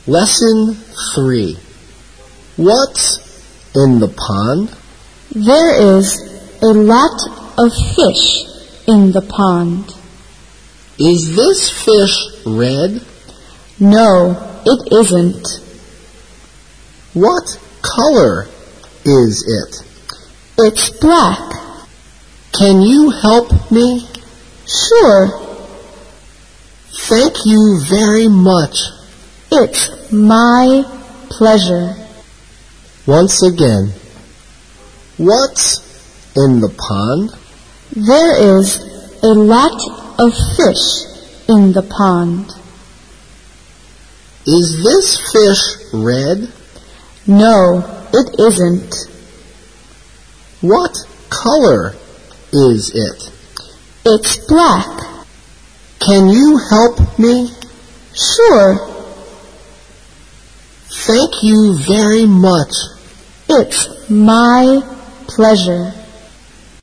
Lesson 3. What's in the pond? There is a lot of fish in the pond. Is this fish red? No, it isn't. What color is it? It's black. Can you help me? Sure. Thank you very much. It's my pleasure. Once again. What's in the pond? There is a lot of fish in the pond. Is this fish red? No, it isn't. What color is it? It's black. Can you help me? Sure. Thank you very much. It's my pleasure.